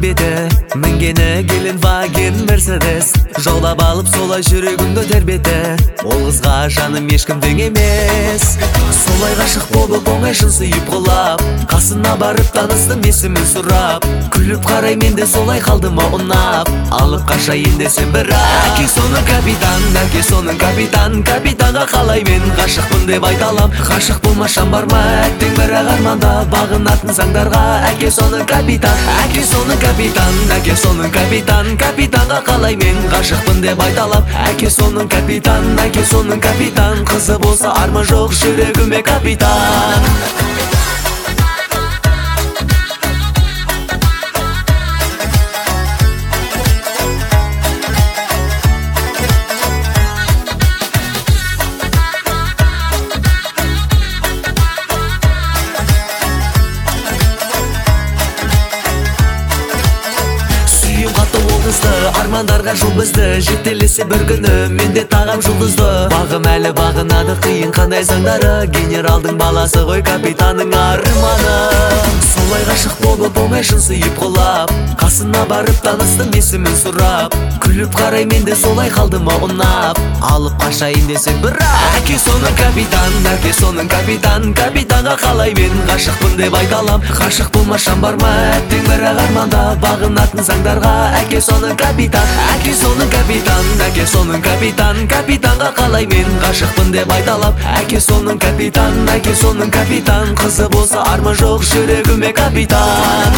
келбеті, мінгені келін ваген Мерседес. Жолап алып солай жүрегімді тербеті, ол қызға жаным ешкімдің емес. Солай ғашық болып оңай шын сүйіп құлап, қасына барып таныстым есімін сұрап. Күліп қарай мен де солай қалдым ұнап, алып қашайын десем бірақ. Әке соның капитан, әке соның капитан, капитанға қалай мен ғашықпын деп айталам. Ғашық болмашан бар ма әттең бірақ арманда бағынатын заңдарға. Әке соның капитан, әке соның капитан, әке соның капитан, капитанға қалай мен ғашықпын деп айталам. Әке соның капитан, әке соның капитан, қызы болса арман жоқ жүрегіме капитан. Армандарға жол бізді, жетелесе бір күні менде тағам жұлдызды. Бағым әлі бағынады қиын қандай заңдары, генералдың баласы ғой капитанның арманы. Солай ғашық болып оңай шын сүйіп құлап, қасына барып таныстым есімін сұрап. Күліп қарай мен де солай қалдым ұнап, алып қашайын десек бірақ. Әке соның капитан, әке соның капитан, капитанға қалай мен ғашықпын деп айталам. Ғашық болмашан бар ма әттең бірақ арманда бағынатын заңдарға. Әке соның капитан, әке соның капитан, әке соның капитан, капитанға қалай мен ғашықпын деп айталам. Әке соның капитан, әке соның капитан, қызы болса арман жоқ жүрегіме капитан.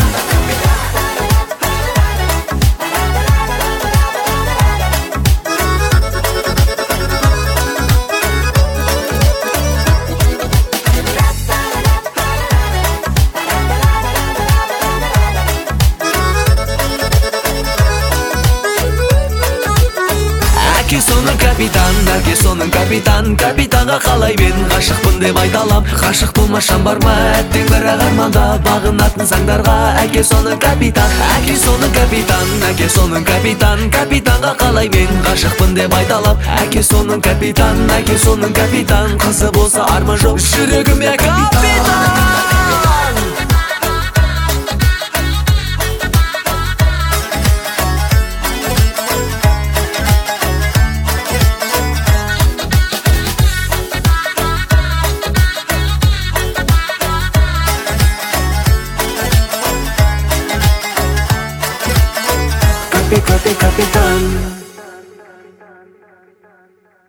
Әке соның капитан, әке соның капитан, капитанға қалай мен ғашықпын деп айталам. Ғашық болмашан бар ма әттең бірақ арманда бағынатын заңдарға. Әке соның капитан, әке соның капитан, әке соның капитан, капитанға қалай мен ғашықпын деп айталам. Әке соның капитан, әке соның капитан, қызы болса арман жоқ жүрегіме капитан. Капитан.